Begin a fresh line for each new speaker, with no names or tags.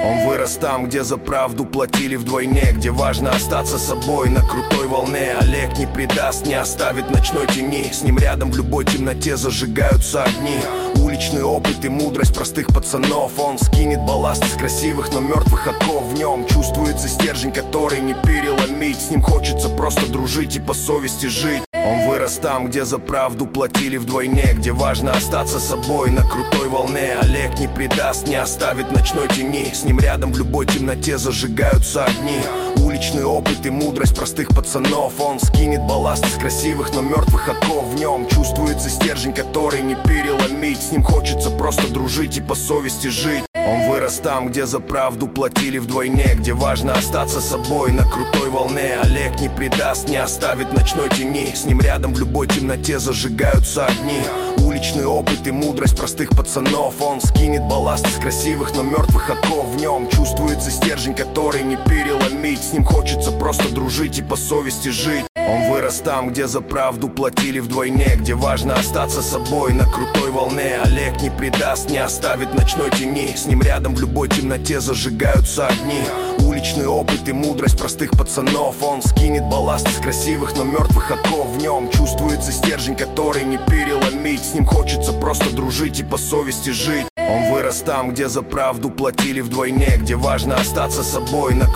Он вырос там, где за правду платили вдвойне, где важно остаться собой на крутой волне. Олег не предаст, не оставит в ночной тени. С ним рядом в любой темноте зажигаются огни. Уличный опыт и мудрость простых пацанов. Он скинет балласт из красивых, но мертвых оков. В нем чувствуется стержень, который не переломить. С ним хочется просто дружить и по совести жить. Он вырос там, где за правду платили вдвойне, где важно остаться собой на крутой волне. Олег не предаст, не оставит в ночной тени. С ним рядом в любой темноте зажигаются огни. Уличный опыт и мудрость простых пацанов. Он скинет балласт из красивых, но мертвых оков. В нем чувствуется стержень, который не переломить. С ним хочется просто дружить и по совести жить. Он вырос там, где за правду платили вдвойне, где важно остаться собой на крутой волне. Олег не предаст, не оставит в ночной тени. С ним рядом в любой темноте зажигаются огни. Уличный опыт и мудрость простых пацанов. Он скинет балласт из красивых, но мертвых оков. В нем чувствуется стержень, который не переломить. С ним хочется просто дружить и по совести жить. Он вырос там, где за правду платили вдвойне, где важно остаться собой на крутой волне. Олег не предаст, не оставит в ночной тени. С ним рядом в любой темноте зажигаются огни. Уличный опыт и мудрость простых пацанов. Он скинет балласт из красивых, но мертвых оков. В нем чувствуется стержень, который не переломить. С ним хочется просто дружить и по совести жить. Он вырос там, где за правду платили вдвойне, где важно остаться собой на